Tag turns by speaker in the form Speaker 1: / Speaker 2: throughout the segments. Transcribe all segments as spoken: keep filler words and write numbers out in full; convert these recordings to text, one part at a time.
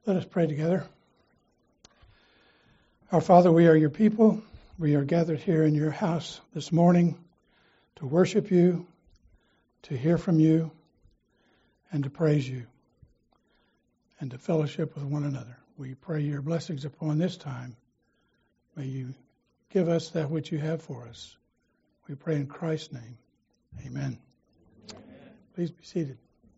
Speaker 1: Let us pray together. Our Father, we are your people. We are gathered here in your house this morning to worship you, to hear from you, and to praise you, and to fellowship with one another. We pray your blessings upon this time. May you give us that which you have for us. We pray in Christ's name. Amen. Amen. Please be seated.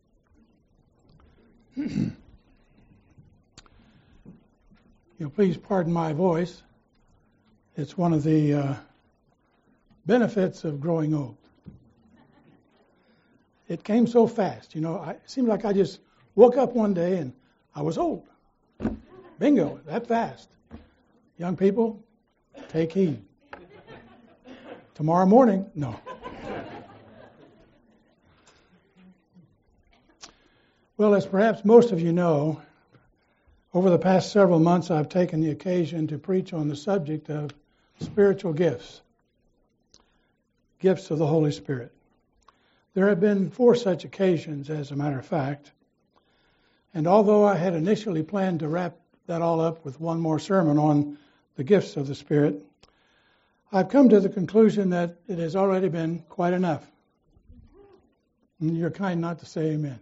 Speaker 1: You'll please pardon my voice. It's one of the uh, benefits of growing old. It came so fast. You know, I, it seemed like I just woke up one day and I was old. Bingo, that fast. Young people, take heed. Tomorrow morning, no. Well, as perhaps most of you know, over the past several months I've taken the occasion to preach on the subject of spiritual gifts, gifts of the Holy Spirit. There have been four such occasions, as a matter of fact, and although I had initially planned to wrap that all up with one more sermon on the gifts of the Spirit, I've come to the conclusion that it has already been quite enough. And you're kind not to say amen.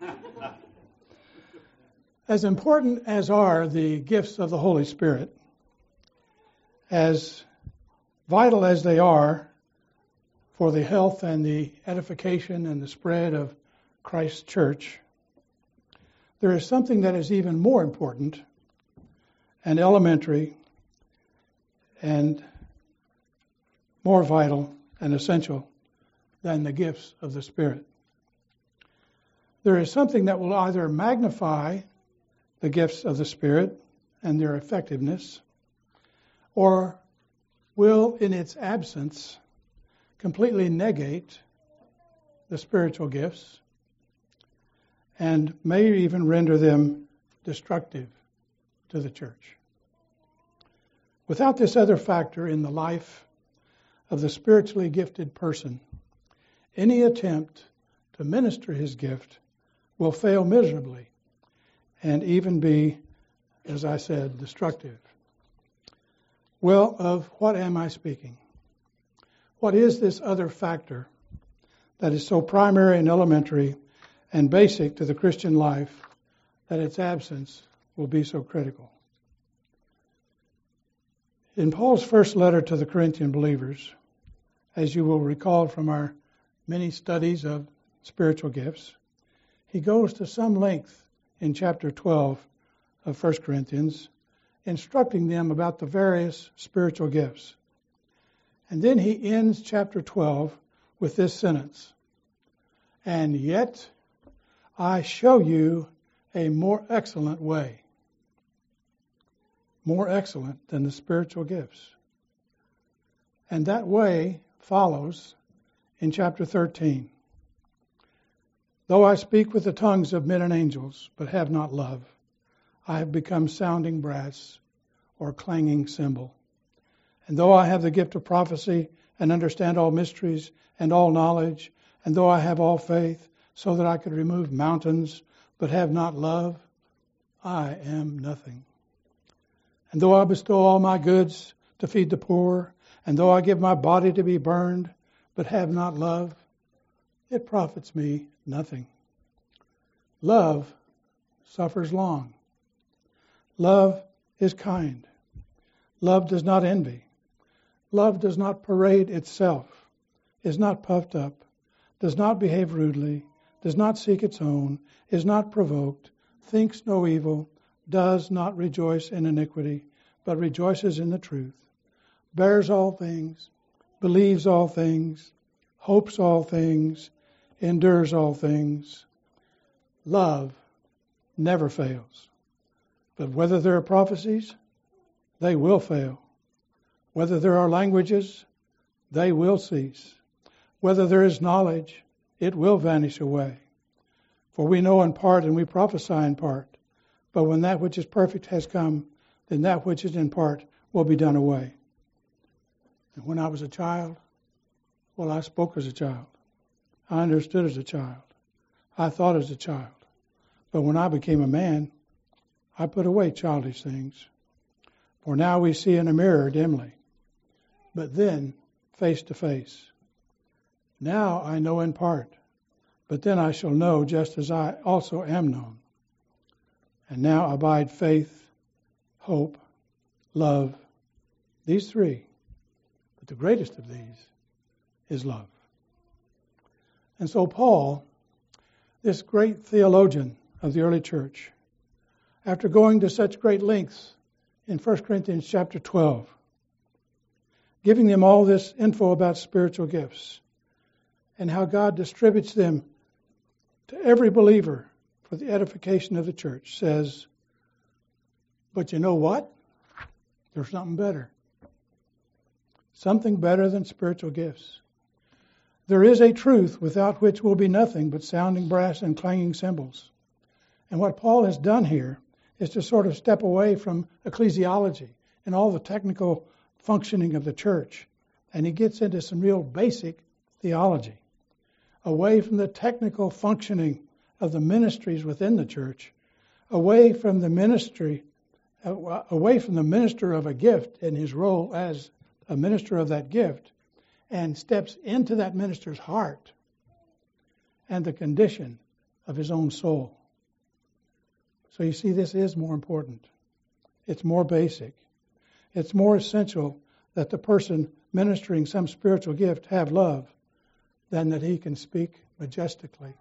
Speaker 1: As important as are the gifts of the Holy Spirit, as vital as they are for the health and the edification and the spread of Christ's church, there is something that is even more important and elementary and more vital and essential than the gifts of the Spirit. There is something that will either magnify the gifts of the Spirit and their effectiveness, or will, in its absence, completely negate the spiritual gifts and may even render them destructive to the church. Without this other factor in the life of the spiritually gifted person, any attempt to minister his gift will fail miserably and even be, as I said, destructive. Well, of what am I speaking? What is this other factor that is so primary and elementary and basic to the Christian life that its absence will be so critical? In Paul's first letter to the Corinthian believers, as you will recall from our many studies of spiritual gifts, he goes to some length in chapter twelve of First Corinthians, instructing them about the various spiritual gifts. And then he ends chapter twelve with this sentence, "And yet I show you a more excellent way." More excellent than the spiritual gifts. And that way follows in chapter thirteen. "Though I speak with the tongues of men and angels, but have not love, I have become sounding brass or clanging cymbal. And though I have the gift of prophecy and understand all mysteries and all knowledge, and though I have all faith so that I could remove mountains, but have not love, I am nothing. And though I bestow all my goods to feed the poor, and though I give my body to be burned, but have not love, it profits me nothing. Love suffers long. Love is kind. Love does not envy. Love does not parade itself, is not puffed up, does not behave rudely, does not seek its own, is not provoked, thinks no evil, does not rejoice in iniquity, but rejoices in the truth, bears all things, believes all things, hopes all things, endures all things. Love never fails. But whether there are prophecies, they will fail. Whether there are languages, they will cease. Whether there is knowledge, it will vanish away. For we know in part and we prophesy in part. But when that which is perfect has come, then that which is in part will be done away. And when I was a child, well, I spoke as a child. I understood as a child. I thought as a child. But when I became a man, I put away childish things. For now we see in a mirror dimly, but then face to face. Now I know in part, but then I shall know just as I also am known. And now abide faith, hope, love, these three. But the greatest of these is love. And so Paul, this great theologian of the early church, after going to such great lengths in First Corinthians chapter twelve, giving them all this info about spiritual gifts and how God distributes them to every believer for the edification of the church, says, but you know what? There's something better. Something better than spiritual gifts. There is a truth without which will be nothing but sounding brass and clanging cymbals. And what Paul has done here is to sort of step away from ecclesiology and all the technical functioning of the church. And he gets into some real basic theology. Away from the technical functioning of the ministries within the church, away from the ministry, away from the minister of a gift and his role as a minister of that gift, and steps into that minister's heart and the condition of his own soul. So you see, this is more important. It's more basic. It's more essential that the person ministering some spiritual gift have love than that he can speak majestically.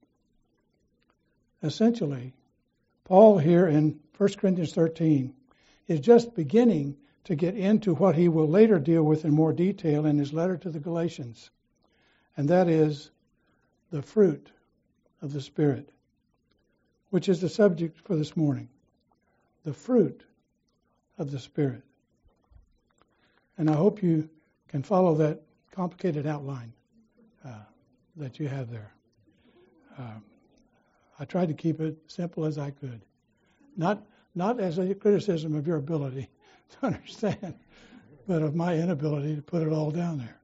Speaker 1: Essentially, Paul here in First Corinthians thirteen is just beginning to get into what he will later deal with in more detail in his letter to the Galatians, and that is the fruit of the Spirit, which is the subject for this morning. The fruit of the Spirit. And I hope you can follow that complicated outline uh, that you have there. Um, I tried to keep it simple as I could. Not not as a criticism of your ability to understand, but of my inability to put it all down there.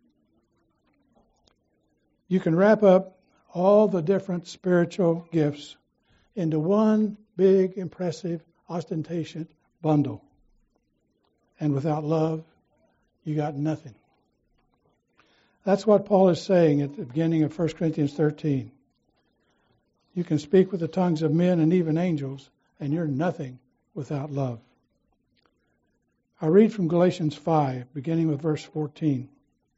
Speaker 1: You can wrap up all the different spiritual gifts into one big, impressive, ostentatious bundle. And without love, you got nothing. That's what Paul is saying at the beginning of First Corinthians thirteen. You can speak with the tongues of men and even angels, and you're nothing without love. I read from Galatians five, beginning with verse fourteen.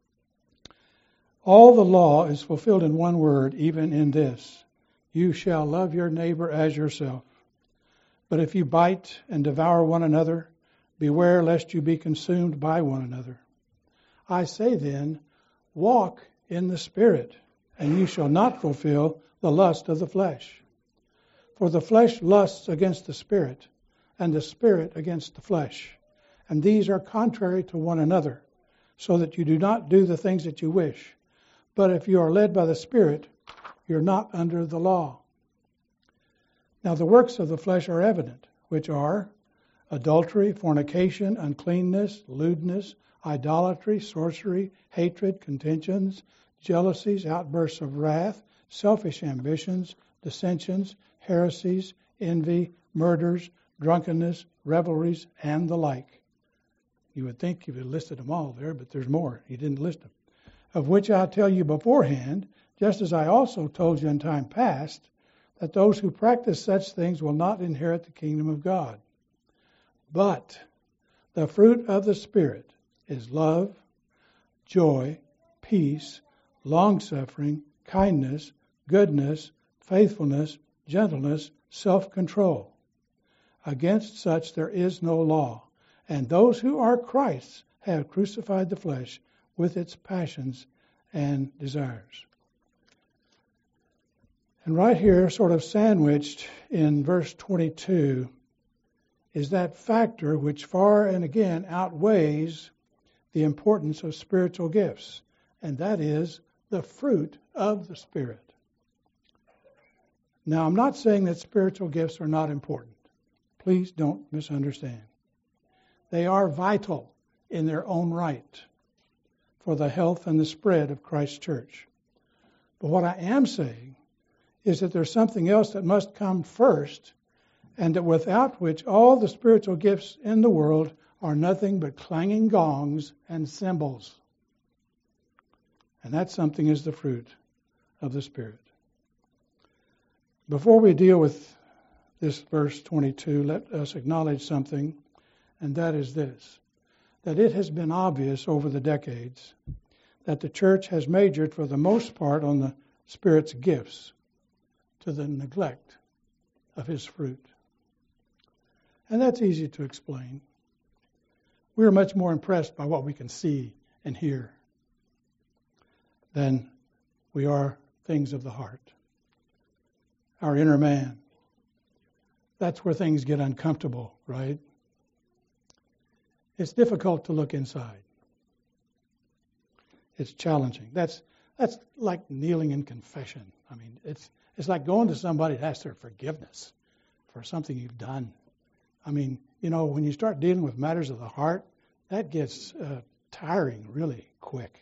Speaker 1: All the law is fulfilled in one word, even in this: you shall love your neighbor as yourself. But if you bite and devour one another, beware lest you be consumed by one another. I say then, walk in the Spirit, and you shall not fulfill the lust of the flesh. For the flesh lusts against the Spirit, and the Spirit against the flesh. And these are contrary to one another, so that you do not do the things that you wish. But if you are led by the Spirit, you're not under the law. Now the works of the flesh are evident, which are adultery, fornication, uncleanness, lewdness, idolatry, sorcery, hatred, contentions, jealousies, outbursts of wrath, selfish ambitions, dissensions, heresies, envy, murders, drunkenness, revelries, and the like. You would think he would have listed them all there, but there's more. He didn't list them. Of which I tell you beforehand, just as I also told you in time past, that those who practice such things will not inherit the kingdom of God. But the fruit of the Spirit is love, joy, peace, long-suffering, kindness, goodness, faithfulness, gentleness, self-control. Against such there is no law. And those who are Christ's have crucified the flesh with its passions and desires. And right here, sort of sandwiched in verse twenty-two, is that factor which far and again outweighs the importance of spiritual gifts, and that is the fruit of the Spirit. Now, I'm not saying that spiritual gifts are not important. Please don't misunderstand. They are vital in their own right for the health and the spread of Christ's church. But what I am saying is that there's something else that must come first, and that without which all the spiritual gifts in the world are nothing but clanging gongs and cymbals. And that something is the fruit of the Spirit. Before we deal with this verse twenty-two, let us acknowledge something, and that is this, that it has been obvious over the decades that the church has majored for the most part on the Spirit's gifts to the neglect of His fruit. And that's easy to explain. We are much more impressed by what we can see and hear than we are things of the heart. Our inner man. That's where things get uncomfortable, right? It's difficult to look inside. It's challenging. That's that's like kneeling in confession. I mean, it's it's like going to somebody to ask their forgiveness for something you've done. I mean, you know, when you start dealing with matters of the heart, that gets uh, tiring really quick.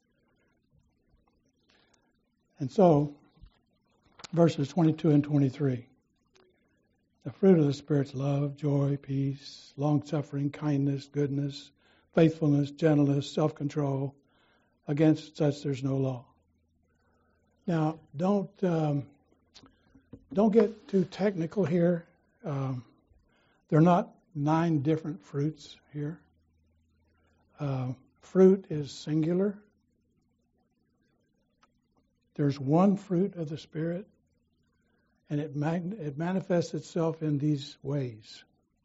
Speaker 1: And so, verses twenty-two and twenty-three. The fruit of the Spirit's love, joy, peace, long-suffering, kindness, goodness, faithfulness, gentleness, self-control. Against such there's no law. Now, don't um, don't get too technical here. Um, there are not nine different fruits here. Uh, fruit is singular. There's one fruit of the Spirit, and it, mag- it manifests itself in these ways.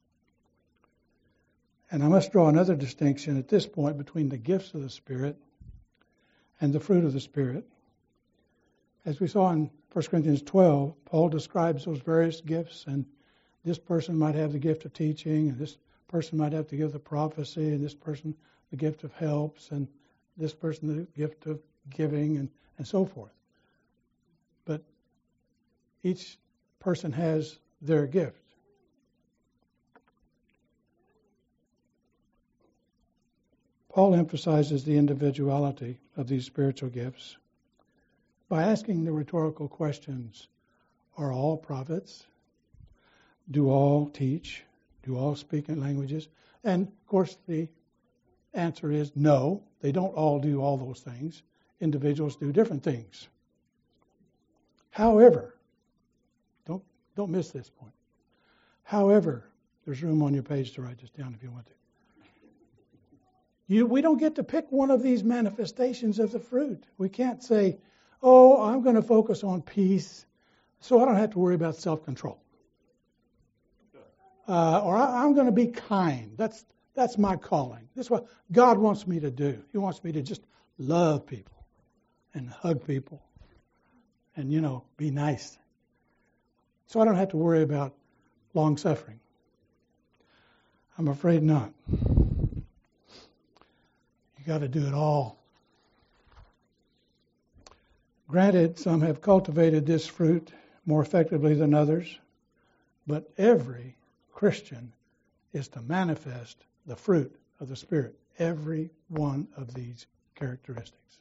Speaker 1: And I must draw another distinction at this point between the gifts of the Spirit and the fruit of the Spirit. As we saw in First Corinthians twelve, Paul describes those various gifts, and this person might have the gift of teaching, and this person might have the gift of prophecy, and this person the gift of helps, and this person the gift of giving, and, and so forth. But each person has their gift. Paul emphasizes the individuality of these spiritual gifts by asking the rhetorical questions, are all prophets? Do all teach? Do all speak in languages? And, of course, the answer is no, they don't all do all those things. Individuals do different things. However, don't, don't miss this point. However, there's room on your page to write this down if you want to. You, we don't get to pick one of these manifestations of the fruit. We can't say, oh, I'm going to focus on peace, so I don't have to worry about self-control. Uh, or I, I'm going to be kind. That's that's my calling. This is what God wants me to do. He wants me to just love people and hug people and, you know, be nice. So I don't have to worry about long-suffering. I'm afraid not. You got to do it all. Granted, some have cultivated this fruit more effectively than others, but every Christian is to manifest the fruit of the Spirit, every one of these characteristics.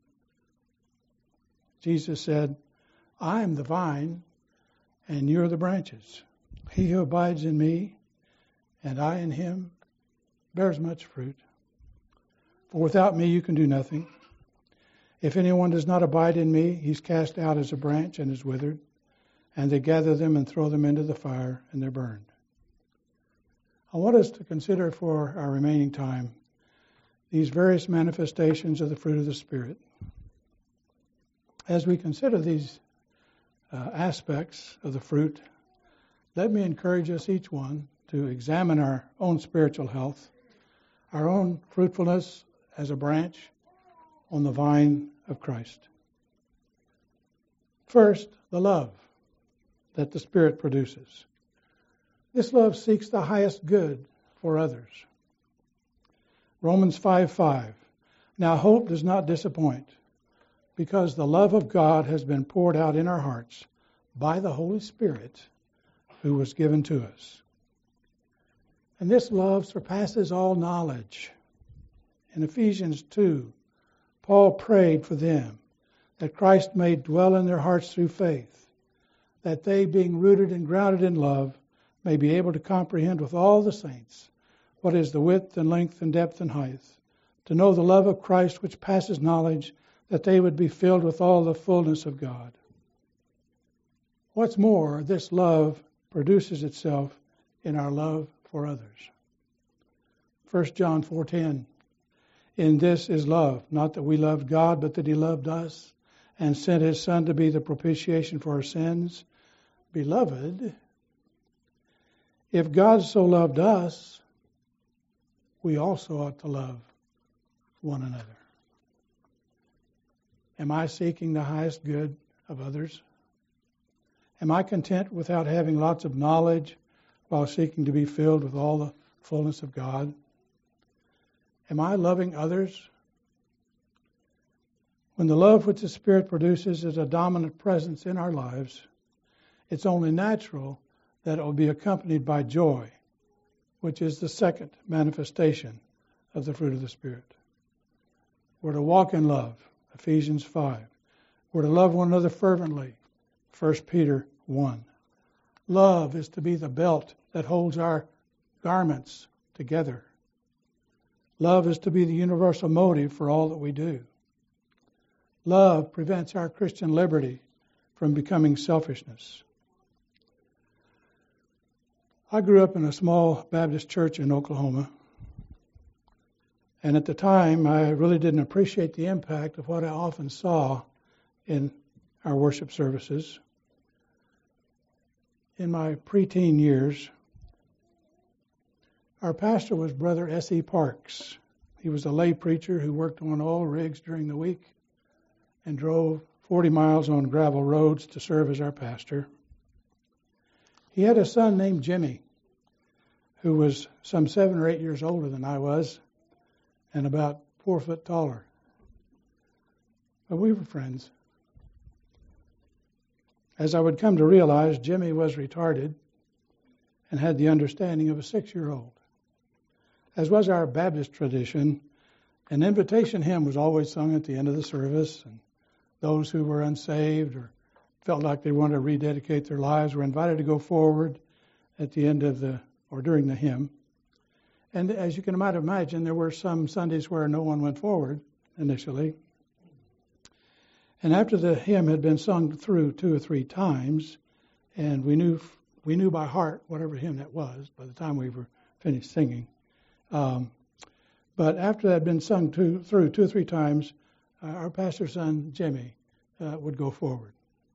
Speaker 1: Jesus said, I am the vine, and you're the branches. He who abides in me, and I in him, bears much fruit. For without me you can do nothing. If anyone does not abide in me, he's cast out as a branch and is withered, and they gather them and throw them into the fire, and they're burned. I want us to consider for our remaining time these various manifestations of the fruit of the Spirit. As we consider these uh, aspects of the fruit, let me encourage us each one to examine our own spiritual health, our own fruitfulness as a branch on the vine of Christ. First, the love that the Spirit produces. This love seeks the highest good for others. Romans five five. Now hope does not disappoint, because the love of God has been poured out in our hearts by the Holy Spirit who was given to us. And this love surpasses all knowledge. In Ephesians two, Paul prayed for them that Christ may dwell in their hearts through faith, that they, being rooted and grounded in love, may be able to comprehend with all the saints what is the width and length and depth and height, to know the love of Christ which passes knowledge, that they would be filled with all the fullness of God. What's more, this love produces itself in our love for others. First John four ten, in this is love, not that we loved God, but that he loved us and sent his Son to be the propitiation for our sins. Beloved, if God so loved us, we also ought to love one another. Am I seeking the highest good of others? Am I content without having lots of knowledge while seeking to be filled with all the fullness of God? Am I loving others? When the love which the Spirit produces is a dominant presence in our lives, it's only natural that it will be accompanied by joy, which is the second manifestation of the fruit of the Spirit. We're to walk in love, Ephesians five. We're to love one another fervently, First Peter one. Love is to be the belt that holds our garments together. Love is to be the universal motive for all that we do. Love prevents our Christian liberty from becoming selfishness. I grew up in a small Baptist church in Oklahoma, and at the time I really didn't appreciate the impact of what I often saw in our worship services. In my preteen years, our pastor was Brother S E Parks. He was a lay preacher who worked on oil rigs during the week and drove forty miles on gravel roads to serve as our pastor. He had a son named Jimmy, who was some seven or eight years older than I was and about four foot taller. But we were friends. As I would come to realize, Jimmy was retarded and had the understanding of a six-year-old. As was our Baptist tradition, an invitation hymn was always sung at the end of the service, and those who were unsaved or felt like they wanted to rededicate their lives were invited to go forward at the end of the, or during the hymn. And as you can might imagine, there were some Sundays where no one went forward initially. And after the hymn had been sung through two or three times, and we knew we knew by heart whatever hymn that was by the time we were finished singing. Um, but after that had been sung two, through two or three times, uh, our pastor's son, Jimmy, uh, would go forward.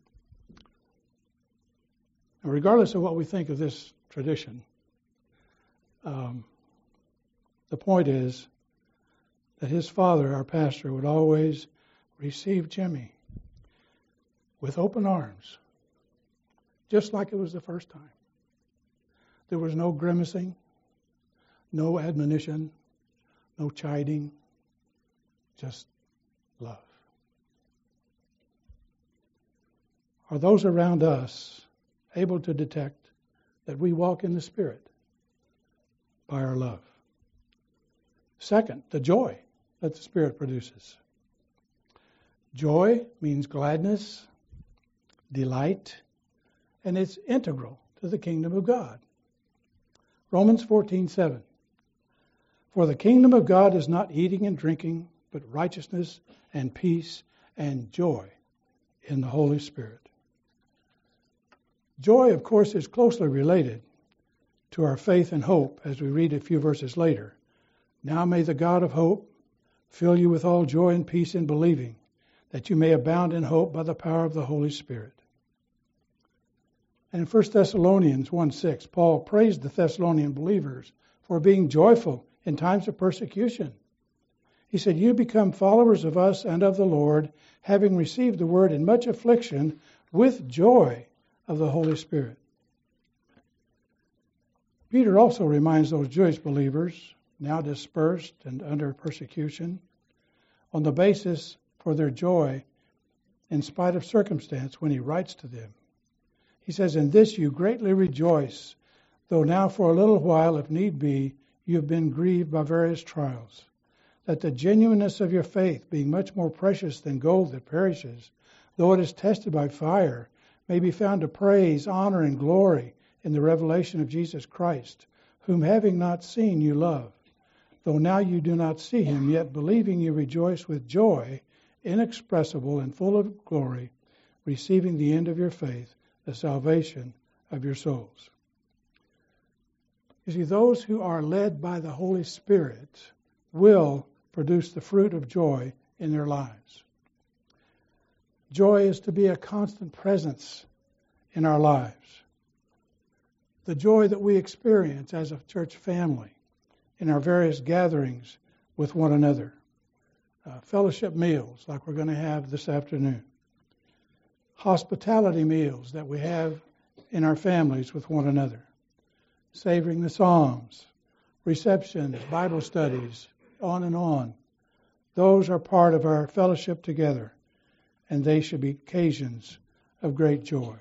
Speaker 1: Now, regardless of what we think of this tradition, um, the point is that his father, our pastor, would always receive Jimmy with open arms, just like it was the first time. There was no grimacing, no admonition, no chiding, just love. Are those around us able to detect that we walk in the Spirit by our love? Second, the joy that the Spirit produces. Joy means gladness, delight, and it's integral to the kingdom of God. Romans fourteen seven. For the kingdom of God is not eating and drinking, but righteousness and peace and joy in the Holy Spirit. Joy, of course, is closely related to our faith and hope, as we read a few verses later. Now may the God of hope fill you with all joy and peace in believing, that you may abound in hope by the power of the Holy Spirit. And in First Thessalonians one six, Paul praised the Thessalonian believers for being joyful in times of persecution. He said, you become followers of us and of the Lord, having received the word in much affliction with joy of the Holy Spirit. Peter also reminds those Jewish believers, now dispersed and under persecution, on the basis for their joy in spite of circumstance when he writes to them. He says, in this you greatly rejoice, though now for a little while, if need be, you have been grieved by various trials, that the genuineness of your faith, being much more precious than gold that perishes, though it is tested by fire, may be found to praise, honor, and glory in the revelation of Jesus Christ, whom having not seen you love. Though now you do not see him, yet believing you rejoice with joy inexpressible and full of glory, receiving the end of your faith, the salvation of your souls. You see, those who are led by the Holy Spirit will produce the fruit of joy in their lives. Joy is to be a constant presence in our lives. The joy that we experience as a church family in our various gatherings with one another. Uh, fellowship meals like we're going to have this afternoon. Hospitality meals that we have in our families with one another. Savoring the Psalms, receptions, Bible studies, on and on. Those are part of our fellowship together, and they should be occasions of great joy.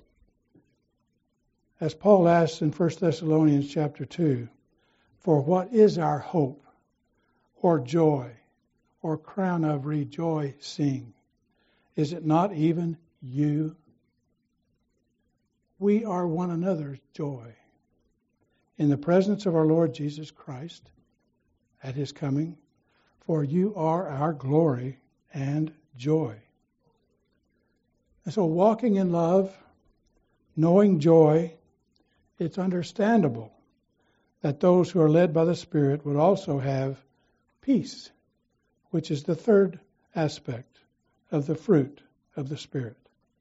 Speaker 1: As Paul asks in First Thessalonians chapter two, for what is our hope or joy or crown of rejoicing? Is it not even you? We are one another's joy. In the presence of our Lord Jesus Christ at his coming, for you are our glory and joy. And so walking in love, knowing joy, it's understandable that those who are led by the Spirit would also have peace, which is the third aspect of the fruit of the Spirit.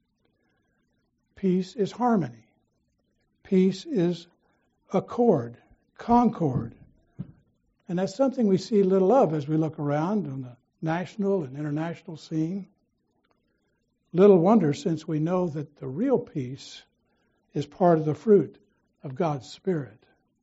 Speaker 1: Peace is harmony. Peace is accord, concord. And that's something we see little of as we look around on the national and international scene. Little wonder, since we know that the real peace is part of the fruit of God's Spirit.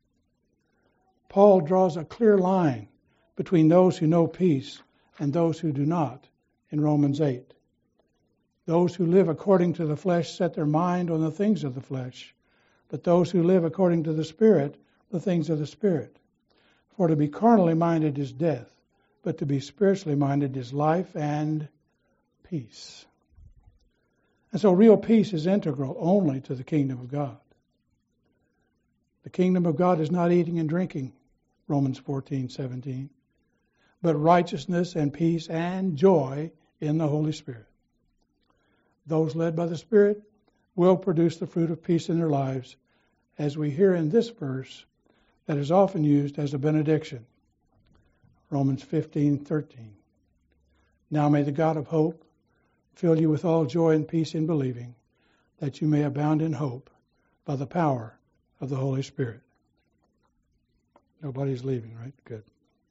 Speaker 1: Paul draws a clear line between those who know peace and those who do not in Romans eight. Those who live according to the flesh set their mind on the things of the flesh, but those who live according to the Spirit, the things of the Spirit. For to be carnally minded is death, but to be spiritually minded is life and peace. And so real peace is integral only to the kingdom of God. The kingdom of God is not eating and drinking, Romans fourteen seventeen, but righteousness and peace and joy in the Holy Spirit. Those led by the Spirit will produce the fruit of peace in their lives, as we hear in this verse that is often used as a benediction. Romans fifteen thirteen. Now may the God of hope fill you with all joy and peace in believing, that you may abound in hope by the power of the Holy Spirit. Nobody's leaving, right? Good.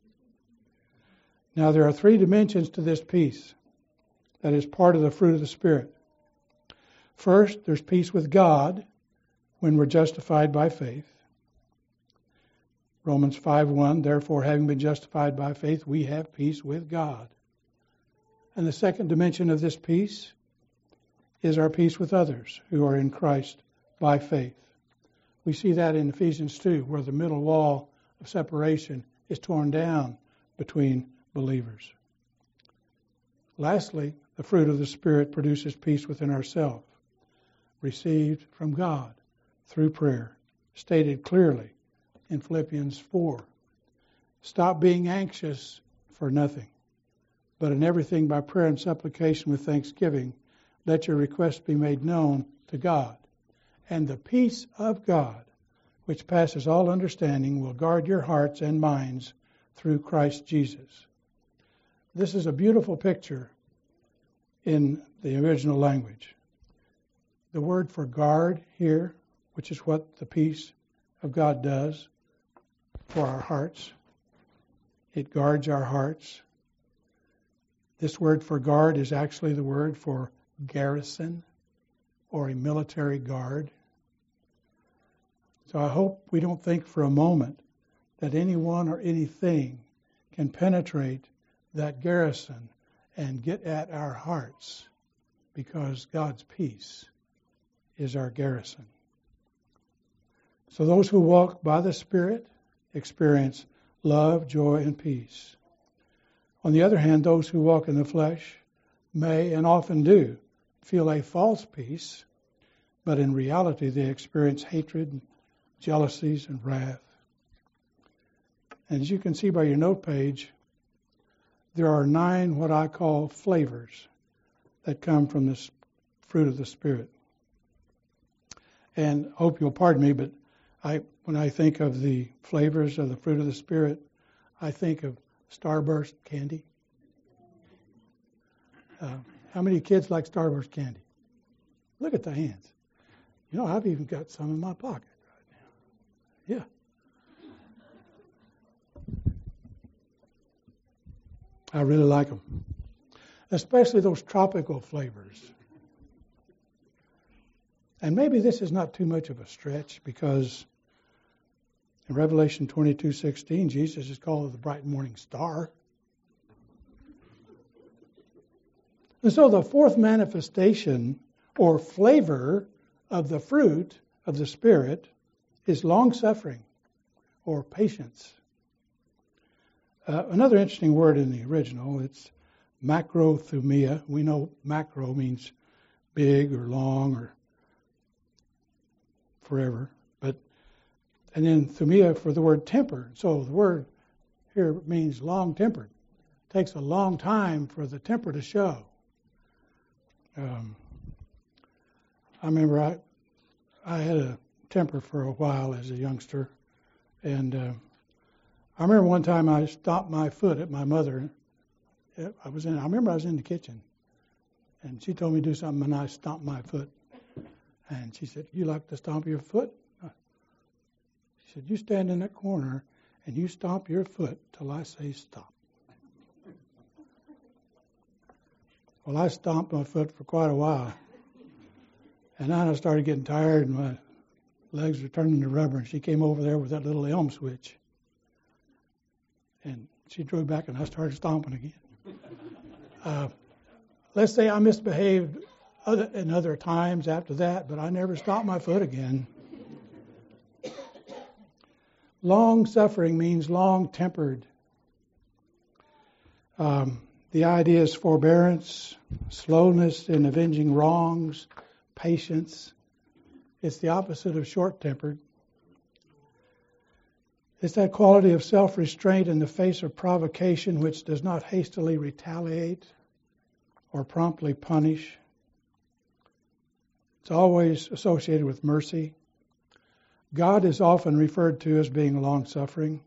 Speaker 1: Now there are three dimensions to this peace that is part of the fruit of the Spirit. First, there's peace with God when we're justified by faith. Romans five one, therefore having been justified by faith, we have peace with God. And the second dimension of this peace is our peace with others who are in Christ by faith. We see that in Ephesians two, where the middle wall of separation is torn down between believers. Lastly, the fruit of the Spirit produces peace within ourselves, received from God through prayer, stated clearly in Philippians four. Stop being anxious for nothing, but in everything by prayer and supplication with thanksgiving, let your requests be made known to God. And the peace of God, which passes all understanding, will guard your hearts and minds through Christ Jesus. This is a beautiful picture in the original language. The word for guard here, which is what the peace of God does for our hearts, it guards our hearts. This word for guard is actually the word for garrison or a military guard. So I hope we don't think for a moment that anyone or anything can penetrate that garrison and get at our hearts, because God's peace is our garrison. So those who walk by the Spirit experience love, joy, and peace. On the other hand, those who walk in the flesh may and often do feel a false peace but in reality they experience hatred, jealousies, and wrath. And as you can see by your note page, there are nine what I call flavors that come from this fruit of the Spirit. And I hope you'll pardon me, but I, when I think of the flavors of the fruit of the Spirit, I think of Starburst candy. Uh, how many kids like Starburst candy? Look at the hands. You know, I've even got some in my pocket right now. Yeah. I really like them, especially those tropical flavors. And maybe this is not too much of a stretch, because in Revelation twenty-two sixteen, Jesus is called the bright morning star. And so the fourth manifestation or flavor of the fruit of the Spirit is long-suffering or patience. Uh, another interesting word in the original, it's macrothumia. We know macro means big or long or forever, but and then thumia for the word temper. So the word here means long-tempered. It takes a long time for the temper to show. Um, I remember I I had a temper for a while as a youngster, and uh, I remember one time I stomped my foot at my mother. I was in. I remember I was in the kitchen, and she told me to do something, and I stomped my foot. And she said, "You like to stomp your foot?" She said, "You stand in that corner and you stomp your foot till I say stop." Well, I stomped my foot for quite a while, and then I started getting tired, and my legs were turning to rubber. And she came over there with that little elm switch. And she drew back, and I started stomping again. Uh, let's say I misbehaved other, in other times after that, but I never stomped my foot again. Long suffering means long-tempered. Um, the idea is forbearance, slowness in avenging wrongs, patience. It's the opposite of short-tempered. It's that quality of self-restraint in the face of provocation which does not hastily retaliate or promptly punish. It's always associated with mercy. God is often referred to as being long-suffering.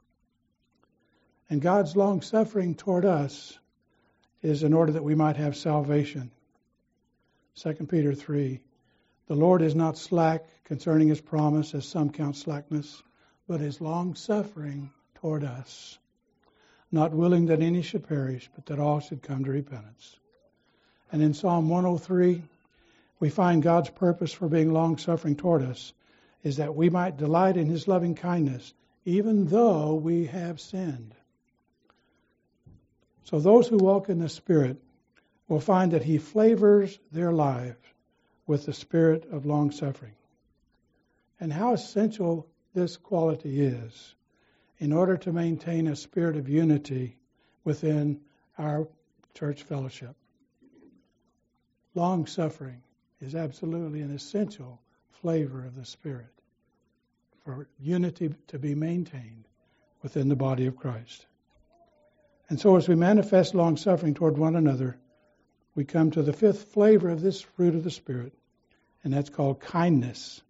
Speaker 1: And God's long-suffering toward us is in order that we might have salvation. Second Peter three, the Lord is not slack concerning his promise, as some count slackness, but is long-suffering toward us, not willing that any should perish, but that all should come to repentance. And in Psalm one oh three, we find God's purpose for being long-suffering toward us is that we might delight in his loving kindness, even though we have sinned. So those who walk in the Spirit will find that he flavors their lives with the spirit of long-suffering. And how essential this quality is in order to maintain a spirit of unity within our church fellowship. Long-suffering is absolutely an essential flavor of the Spirit for unity to be maintained within the body of Christ. And so as we manifest long-suffering toward one another, we come to the fifth flavor of this fruit of the Spirit, and that's called kindness.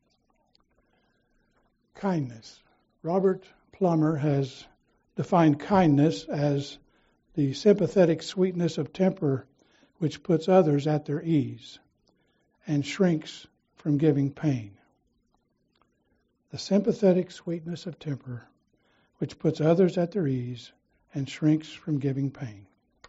Speaker 1: Kindness. Robert Plummer has defined kindness as the sympathetic sweetness of temper which puts others at their ease and shrinks from giving pain. The sympathetic sweetness of temper which puts others at their ease and shrinks from giving pain.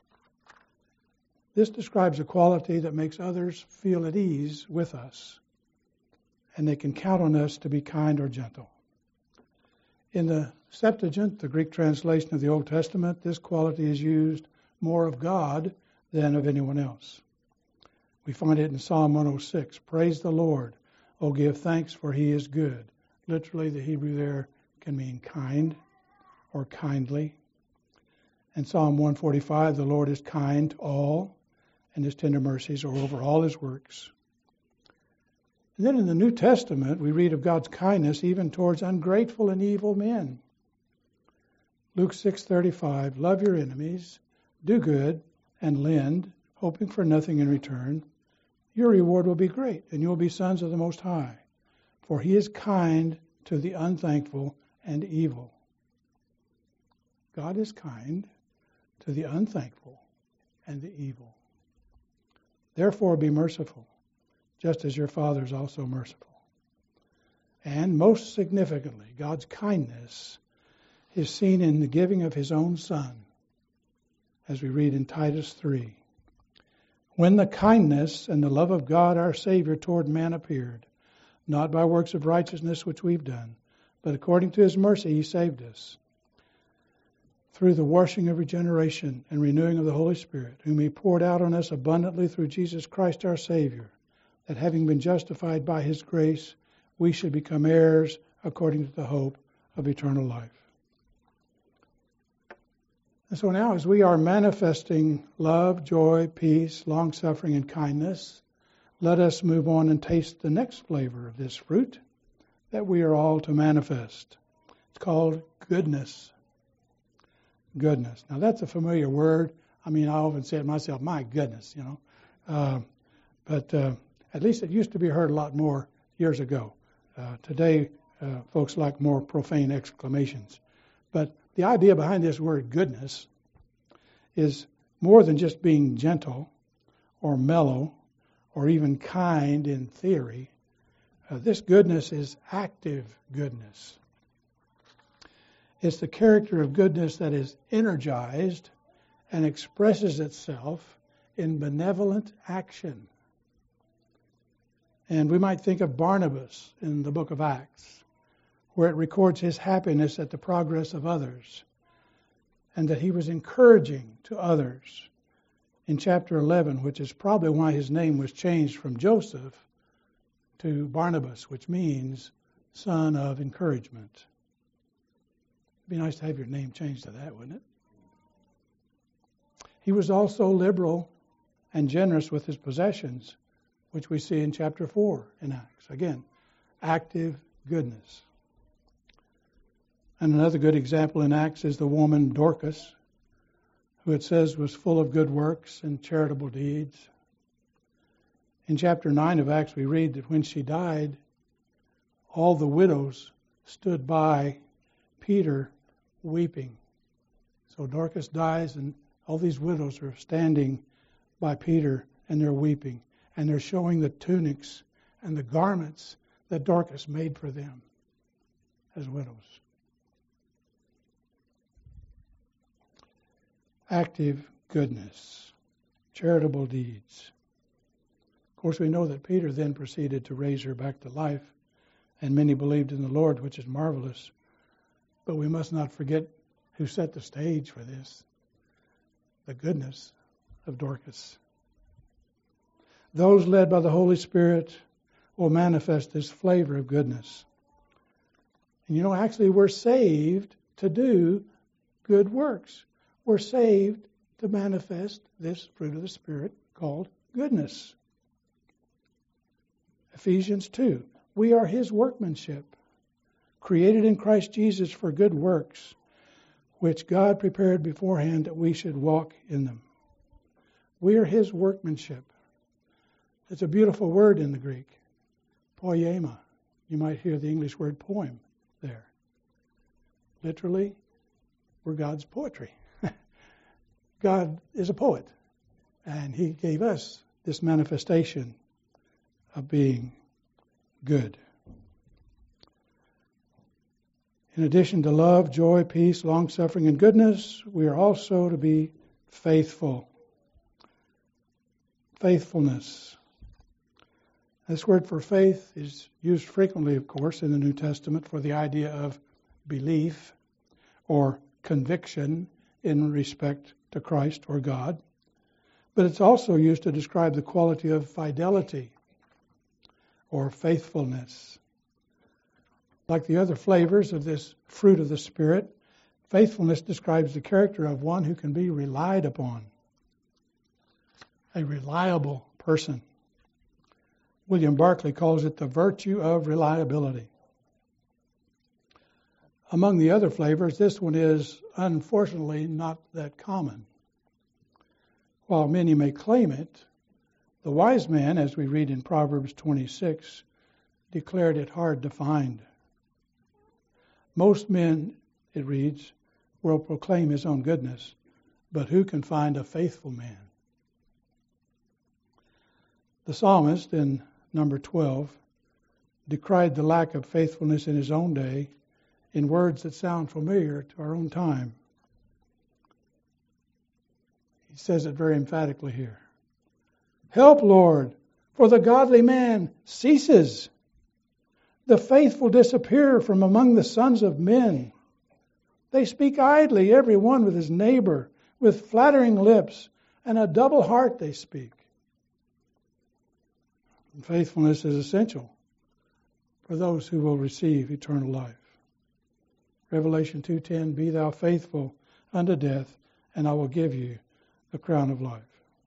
Speaker 1: This describes a quality that makes others feel at ease with us, and they can count on us to be kind or gentle. In the Septuagint, the Greek translation of the Old Testament, this quality is used more of God than of anyone else. We find it in Psalm one oh six. Praise the Lord. Oh, give thanks, for he is good. Literally, the Hebrew there can mean kind or kindly. In Psalm one forty-five, the Lord is kind to all, and his tender mercies are over all his works. And then in the New Testament, we read of God's kindness even towards ungrateful and evil men. Luke six thirty-five, love your enemies, do good, and lend, hoping for nothing in return. Your reward will be great, and you will be sons of the Most High. For he is kind to the unthankful and evil. God is kind to the unthankful and the evil. Therefore be merciful, just as your Father is also merciful. And most significantly, God's kindness is seen in the giving of his own Son, as we read in Titus three. When the kindness and the love of God our Savior toward man appeared, not by works of righteousness which we've done, but according to his mercy he saved us, through the washing of regeneration and renewing of the Holy Spirit, whom he poured out on us abundantly through Jesus Christ our Savior, that having been justified by his grace, we should become heirs according to the hope of eternal life. And so now, as we are manifesting love, joy, peace, long-suffering, and kindness, let us move on and taste the next flavor of this fruit that we are all to manifest. It's called goodness. Goodness. Now, that's a familiar word. I mean, I often say it myself, my goodness, you know. Uh, but uh, at least it used to be heard a lot more years ago. Uh, today, uh, folks like more profane exclamations. But the idea behind this word goodness is more than just being gentle or mellow or even kind in theory. Uh, this goodness is active goodness. It's the character of goodness that is energized and expresses itself in benevolent action. And we might think of Barnabas in the book of Acts, where it records his happiness at the progress of others, and that he was encouraging to others. In chapter eleven, which is probably why his name was changed from Joseph to Barnabas, which means son of encouragement. It'd be nice to have your name changed to that, wouldn't it? He was also liberal and generous with his possessions, which we see in chapter four in Acts. Again, active goodness. And another good example in Acts is the woman Dorcas, who it says was full of good works and charitable deeds. In chapter nine of Acts, we read that when she died, all the widows stood by Peter weeping. So Dorcas dies, and all these widows are standing by Peter, and they're weeping. And they're showing the tunics and the garments that Dorcas made for them as widows. Active goodness, charitable deeds. Of course, we know that Peter then proceeded to raise her back to life, and many believed in the Lord, which is marvelous. But we must not forget who set the stage for this, the goodness of Dorcas. Those led by the Holy Spirit will manifest this flavor of goodness. And you know, actually, we're saved to do good works. We're saved to manifest this fruit of the Spirit called goodness. Ephesians two. We are his workmanship, created in Christ Jesus for good works, which God prepared beforehand that we should walk in them. We are his workmanship. It's a beautiful word in the Greek, poiema. You might hear the English word poem there. Literally, we're God's poetry. God is a poet, and he gave us this manifestation of being good. In addition to love, joy, peace, long-suffering, and goodness, we are also to be faithful. Faithfulness. This word for faith is used frequently, of course, in the New Testament for the idea of belief or conviction in respect to Christ or God. But it's also used to describe the quality of fidelity or faithfulness. Like the other flavors of this fruit of the Spirit, faithfulness describes the character of one who can be relied upon. A reliable person. William Barclay calls it the virtue of reliability. Among the other flavors, this one is unfortunately not that common. While many may claim it, the wise man, as we read in Proverbs twenty-six, declared it hard to find. Most men, it reads, will proclaim his own goodness, but who can find a faithful man? The psalmist in number twelve decried the lack of faithfulness in his own day in words that sound familiar to our own time. He says it very emphatically here. Help, Lord, for the godly man ceases. The faithful disappear from among the sons of men. They speak idly, every one with his neighbor, with flattering lips, and a double heart they speak. And faithfulness is essential for those who will receive eternal life. Revelation two ten, be thou faithful unto death, and I will give you the crown of life.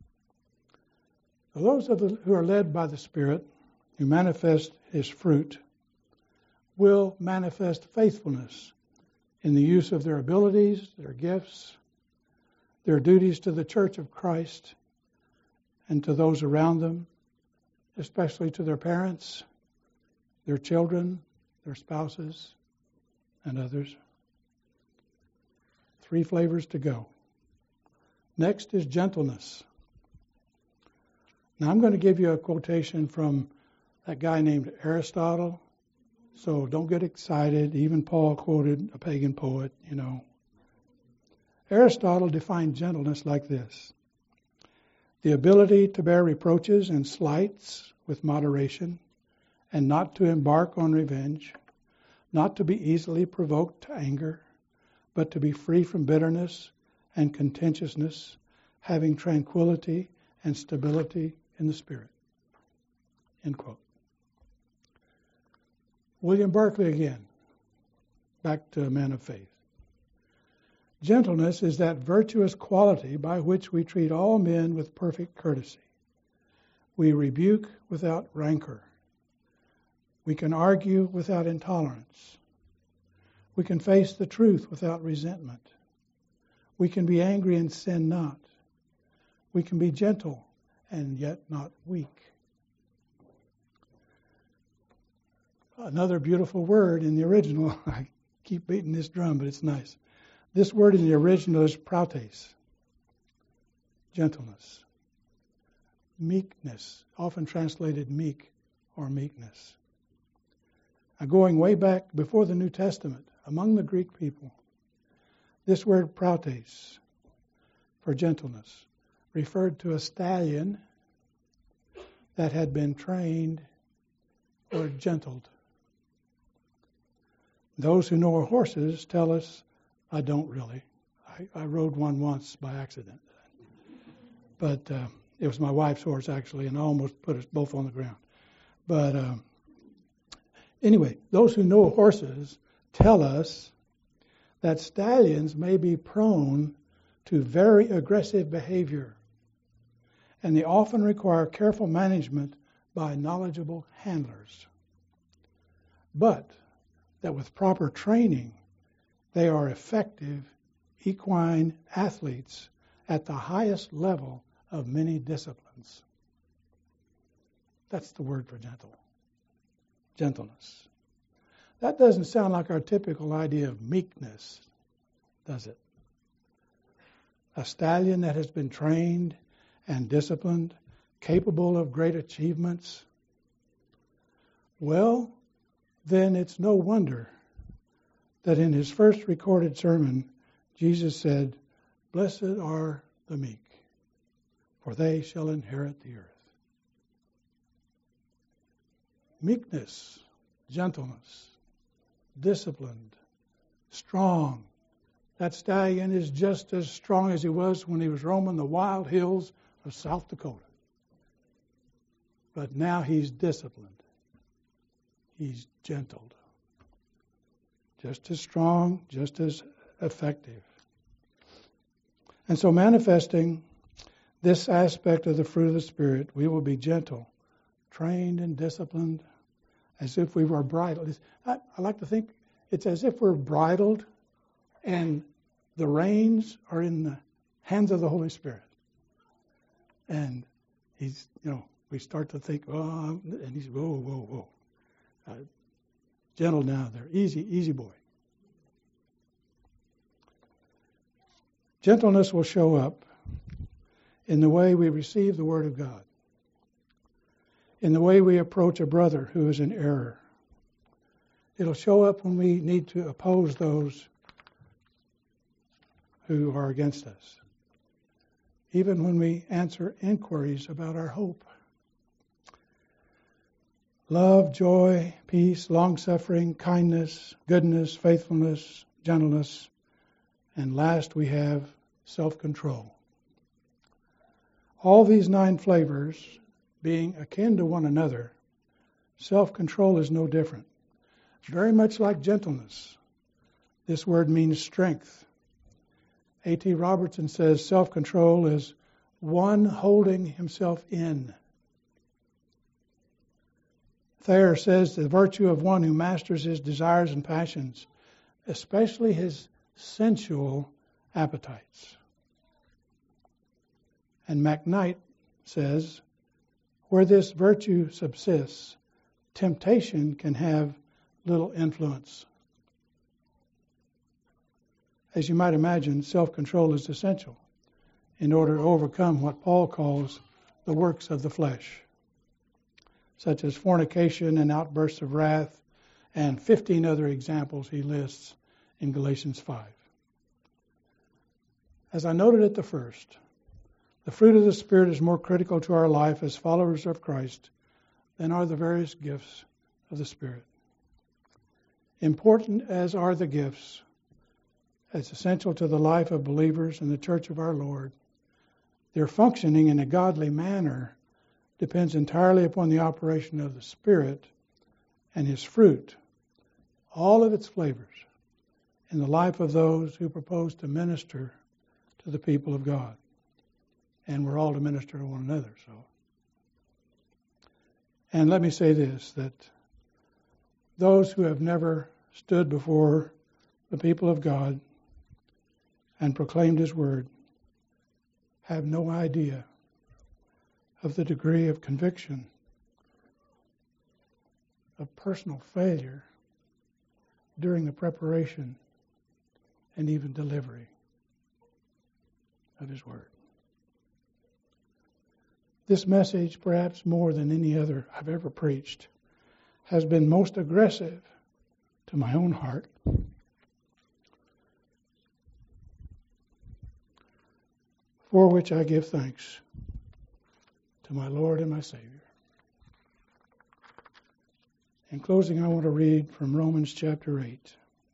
Speaker 1: So those of the, who are led by the Spirit, who manifest His fruit, will manifest faithfulness in the use of their abilities, their gifts, their duties to the church of Christ, and to those around them, especially to their parents, their children, their spouses, and others. Three flavors to go. Next is gentleness. Now I'm going to give you a quotation from that guy named Aristotle. So don't get excited. Even Paul quoted a pagan poet, you know. Aristotle defined gentleness like this: the ability to bear reproaches and slights with moderation, and not to embark on revenge, not to be easily provoked to anger, but to be free from bitterness and contentiousness, having tranquility and stability in the spirit. End quote. William Barclay again, back to a man of faith. Gentleness is that virtuous quality by which we treat all men with perfect courtesy. We rebuke without rancor. We can argue without intolerance. We can face the truth without resentment. We can be angry and sin not. We can be gentle and yet not weak. Another beautiful word in the original. I keep beating this drum, but it's nice. This word in the original is prautes, gentleness. Meekness, often translated meek or meekness. Now, going way back before the New Testament, among the Greek people, this word prautes, for gentleness, referred to a stallion that had been trained or gentled. Those who know horses tell us, I don't really. I, I rode one once by accident. But uh, it was my wife's horse, actually, and I almost put us both on the ground. But um, anyway, those who know horses tell us that stallions may be prone to very aggressive behavior, and they often require careful management by knowledgeable handlers. But that with proper training, they are effective equine athletes at the highest level of many disciplines. That's the word for gentle. Gentleness. That doesn't sound like our typical idea of meekness, does it? A stallion that has been trained and disciplined, capable of great achievements. Well, then it's no wonder that in his first recorded sermon, Jesus said, "Blessed are the meek, for they shall inherit the earth." Meekness, gentleness, disciplined, strong. That stallion is just as strong as he was when he was roaming the wild hills of South Dakota. But now he's disciplined. He's gentled. Just as strong, just as effective. And so manifesting this aspect of the fruit of the Spirit, we will be gentle, trained and disciplined, as if we were bridled. I, I like to think it's as if we're bridled and the reins are in the hands of the Holy Spirit. And he's, you know, we start to think, oh, and he's, whoa, whoa, whoa. Uh, gentle now there. Easy, easy boy. Gentleness will show up in the way we receive the Word of God, in the way we approach a brother who is in error. It'll show up when we need to oppose those who are against us, even when we answer inquiries about our hope. Love, joy, peace, long-suffering, kindness, goodness, faithfulness, gentleness, and last we have self-control. All these nine flavors being akin to one another, self-control is no different. Very much like gentleness, this word means strength. A T Robertson says self-control is one holding himself in. Thayer says the virtue of one who masters his desires and passions, especially his sensual appetites. And McKnight says, where this virtue subsists, temptation can have little influence. As you might imagine, self-control is essential in order to overcome what Paul calls the works of the flesh, such as fornication and outbursts of wrath, and fifteen other examples he lists in Galatians five. As I noted at the first, the fruit of the Spirit is more critical to our life as followers of Christ than are the various gifts of the Spirit. Important as are the gifts, as essential to the life of believers in the church of our Lord, their functioning in a godly manner depends entirely upon the operation of the Spirit and His fruit, all of its flavors, in the life of those who propose to minister to the people of God. And we're all to minister to one another. So, and let me say this, that those who have never stood before the people of God and proclaimed His word have no idea of the degree of conviction, of personal failure during the preparation and even delivery of His word. This message, perhaps more than any other I've ever preached, has been most aggressive to my own heart. For which I give thanks to my Lord and my Savior. In closing, I want to read from Romans chapter eight.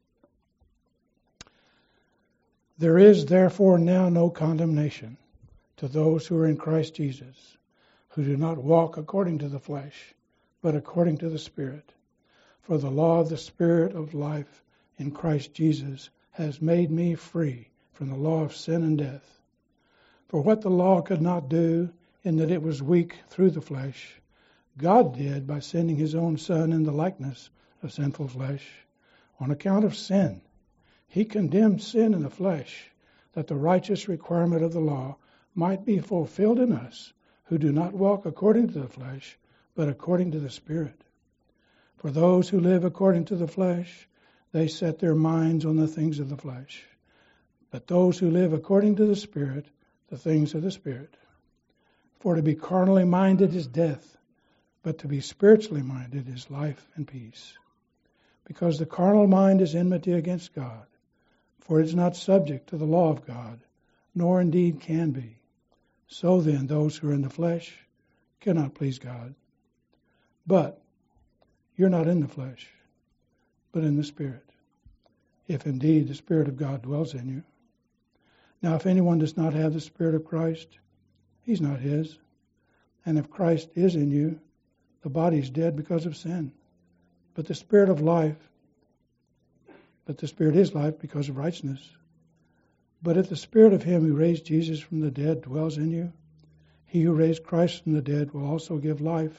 Speaker 1: There is therefore now no condemnation to those who are in Christ Jesus, who do not walk according to the flesh, but according to the Spirit. For the law of the Spirit of life in Christ Jesus has made me free from the law of sin and death. For what the law could not do, in that it was weak through the flesh, God did by sending His own Son in the likeness of sinful flesh. On account of sin, He condemned sin in the flesh, that the righteous requirement of the law might be fulfilled in us, who do not walk according to the flesh, but according to the Spirit. For those who live according to the flesh, they set their minds on the things of the flesh. But those who live according to the Spirit, the things of the Spirit. For to be carnally minded is death, but to be spiritually minded is life and peace. Because the carnal mind is enmity against God, for it is not subject to the law of God, nor indeed can be. So then, those who are in the flesh cannot please God. But you're not in the flesh, but in the Spirit, if indeed the Spirit of God dwells in you. Now, if anyone does not have the Spirit of Christ, he's not his. And if Christ is in you, the body is dead because of sin. But the Spirit of life, but the Spirit is life because of righteousness. But if the Spirit of Him who raised Jesus from the dead dwells in you, He who raised Christ from the dead will also give life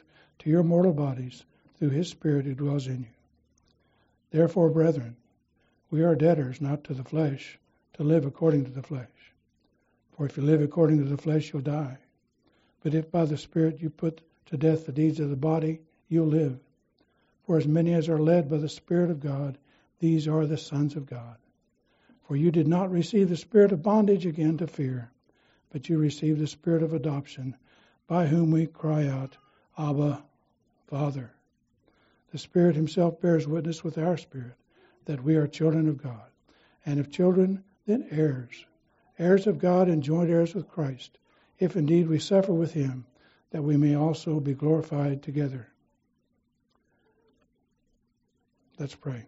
Speaker 1: to your mortal bodies through his Spirit who dwells in you. Therefore, brethren, we are debtors not to the flesh, to live according to the flesh. For if you live according to the flesh, you'll die. But if by the Spirit you put to death the deeds of the body, you'll live. For as many as are led by the Spirit of God, these are the sons of God. For you did not receive the spirit of bondage again to fear, but you received the Spirit of adoption, by whom we cry out, Abba, Father. The Spirit himself bears witness with our spirit that we are children of God. And if children, then heirs, heirs of God and joint heirs with Christ, if indeed we suffer with him, that we may also be glorified together. Let's pray.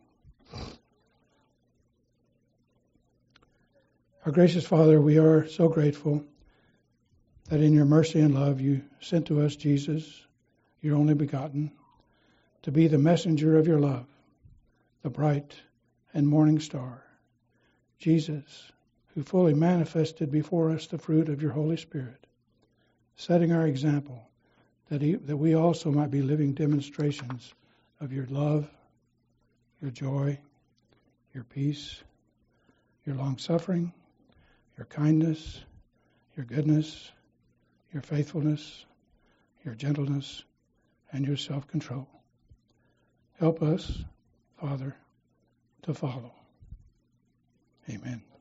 Speaker 1: Our gracious Father, we are so grateful that in your mercy and love you sent to us Jesus, your only begotten, to be the messenger of your love, the bright and morning star. Jesus, who fully manifested before us the fruit of your Holy Spirit, setting our example that, he, that we also might be living demonstrations of your love, your joy, your peace, your long-suffering, your kindness, your goodness, your faithfulness, your gentleness, and your self-control. Help us, Father, to follow. Amen.